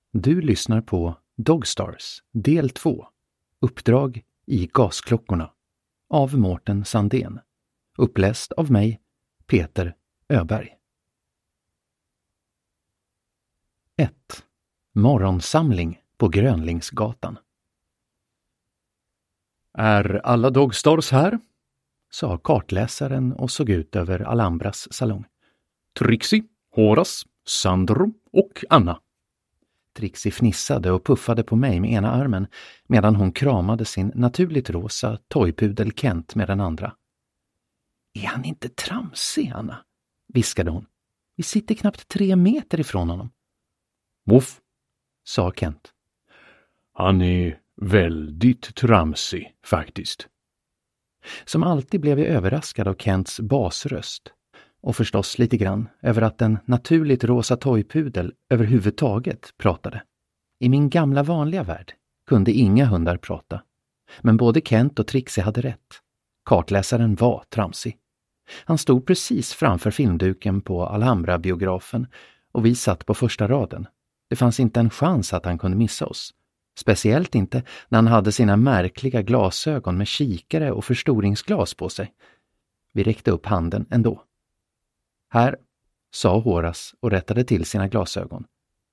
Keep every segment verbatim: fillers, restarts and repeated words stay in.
Du lyssnar på Dogstars del två. Uppdrag i gasklockorna av Mårten Sandén. Uppläst av mig, Peter Öberg. ett. Morgonsamling på Grönlingsgatan. Är alla Dogstars här? Sa kartläsaren och såg ut över Alhambras salong. Trixie, Horace, Sandro och Anna. Trixie fnissade och puffade på mig med ena armen medan hon kramade sin naturligt rosa toypudel Kent med den andra. Är han inte tramsig, Anna? Viskade hon. Vi sitter knappt tre meter ifrån honom. Voff, sa Kent. Han är väldigt tramsig, faktiskt. Som alltid blev jag överraskad av Kents basröst. Och förstås lite grann över att en naturligt rosa toypudel överhuvudtaget pratade. I min gamla vanliga värld kunde inga hundar prata. Men både Kent och Trixie hade rätt. Kartläsaren var tramsig. Han stod precis framför filmduken på Alhambra-biografen och vi satt på första raden. Det fanns inte en chans att han kunde missa oss. Speciellt inte när han hade sina märkliga glasögon med kikare och förstoringsglas på sig. Vi räckte upp handen ändå. Här, sa Horace och rättade till sina glasögon.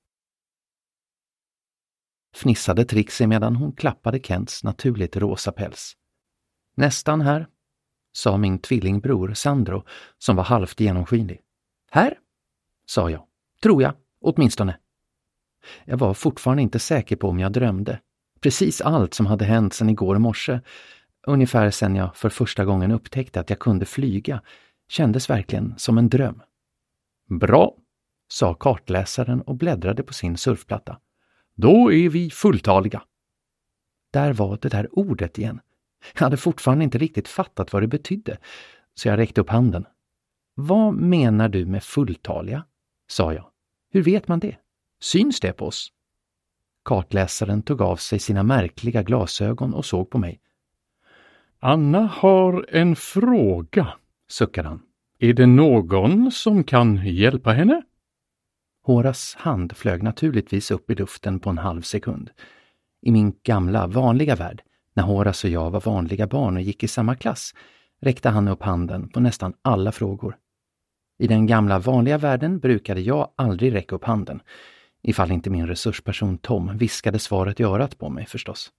Fnissade Trixie medan hon klappade Kents naturligt rosa päls. Nästan här, sa min tvillingbror Sandro som var halvt genomskinlig. Här, sa jag. Tror jag, åtminstone. Jag var fortfarande inte säker på om jag drömde. Precis allt som hade hänt sedan igår morse, ungefär sedan jag för första gången upptäckte att jag kunde flyga, kändes verkligen som en dröm. Bra, sa kartläsaren och bläddrade på sin surfplatta. Då är vi fulltaliga. Där var det där ordet igen. Jag hade fortfarande inte riktigt fattat vad det betydde, så jag räckte upp handen. Vad menar du med fulltaliga? Sa jag. Hur vet man det? Syns det på oss? Kartläsaren tog av sig sina märkliga glasögon och såg på mig. Anna har en fråga, suckade han. Är det någon som kan hjälpa henne? Horace hand flög naturligtvis upp i luften på en halv sekund. I min gamla, vanliga värld, när Horace och jag var vanliga barn och gick i samma klass, räckte han upp handen på nästan alla frågor. I den gamla, vanliga världen brukade jag aldrig räcka upp handen, ifall inte min resursperson Tom viskade svaret i örat på mig förstås.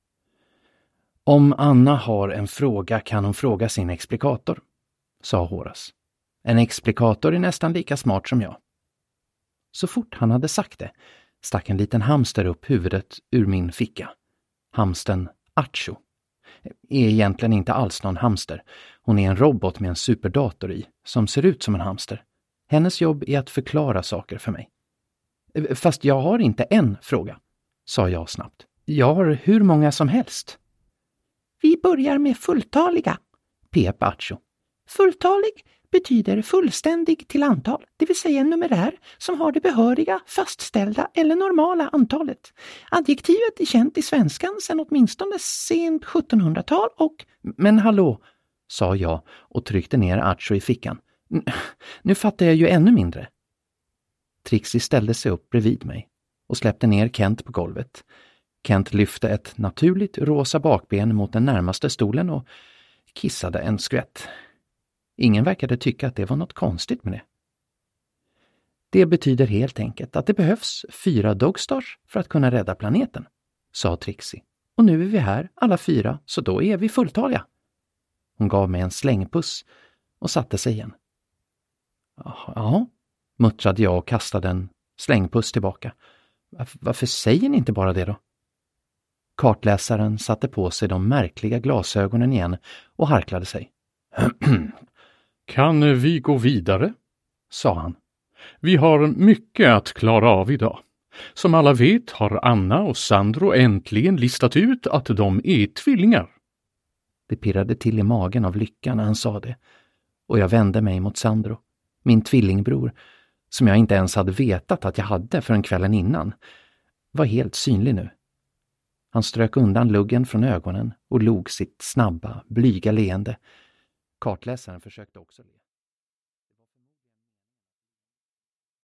Om Anna har en fråga kan hon fråga sin explikator, sa Horace. En explikator är nästan lika smart som jag. Så fort han hade sagt det stack en liten hamster upp huvudet ur min ficka. Hamsten Acho är egentligen inte alls någon hamster. Hon är en robot med en superdator i som ser ut som en hamster. Hennes jobb är att förklara saker för mig. Fast jag har inte en fråga, sa jag snabbt. Jag har hur många som helst. Vi börjar med fulltaliga, pep Acho. Fulltalig betyder fullständig till antal, det vill säga en numerär som har det behöriga, fastställda eller normala antalet. Adjektivet är känt i svenskan sedan åtminstone sent sjuttonhundratal och... Men hallå, sa jag och tryckte ner Acho i fickan. Nu fattar jag ju ännu mindre. Trixie ställde sig upp bredvid mig och släppte ner Kent på golvet. Kent lyfte ett naturligt rosa bakben mot den närmaste stolen och kissade en skvätt. Ingen verkade tycka att det var något konstigt med det. Det betyder helt enkelt att det behövs fyra Dogstars för att kunna rädda planeten, sa Trixie. Och nu är vi här, alla fyra, så då är vi fulltaliga. Hon gav mig en slängpuss och satte sig igen. Ja, muttrade jag och kastade en slängpuss tillbaka. Varför, varför säger ni inte bara det då? Kartläsaren satte på sig de märkliga glasögonen igen och harklade sig. Kan vi gå vidare? Sa han. Vi har mycket att klara av idag. Som alla vet har Anna och Sandro äntligen listat ut att de är tvillingar. Det pirrade till i magen av lycka när han sa det. Och jag vände mig mot Sandro, min tvillingbror, som jag inte ens hade vetat att jag hade för en kvällen innan, var helt synlig nu. Han strök undan luggen från ögonen och log sitt snabba, blyga leende. Kartläsaren försökte också le.